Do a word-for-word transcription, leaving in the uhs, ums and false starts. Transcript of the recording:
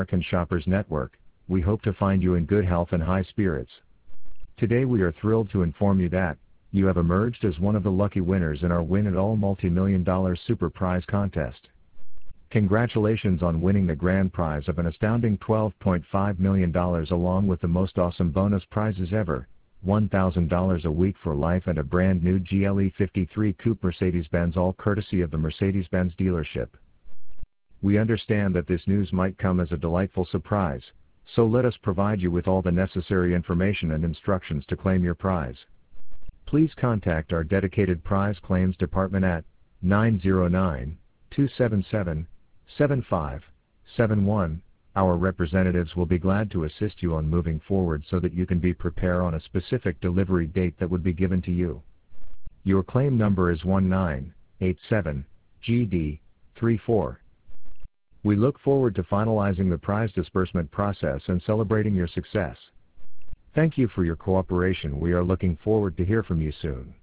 American Shoppers Network, we hope to find you in good health and high spirits. Today we are thrilled to inform you that you have emerged as one of the lucky winners in our Win It All multi-million dollar super prize contest. Congratulations on winning the grand prize of an astounding twelve point five million dollars along with the most awesome bonus prizes ever, one thousand dollars a week for life and a brand new G L E fifty-three Coupe Mercedes-Benz, all courtesy of the Mercedes-Benz dealership. We understand that this news might come as a delightful surprise, so let us provide you with all the necessary information and instructions to claim your prize. Please contact our dedicated prize claims department at nine zero nine, two seven seven, seven five seven one. Our representatives will be glad to assist you on moving forward so that you can be prepared on a specific delivery date that would be given to you. Your claim number is one nine eight seven G D three four. We look forward to finalizing the prize disbursement process and celebrating your success. Thank you for your cooperation. We are looking forward to hear from you soon.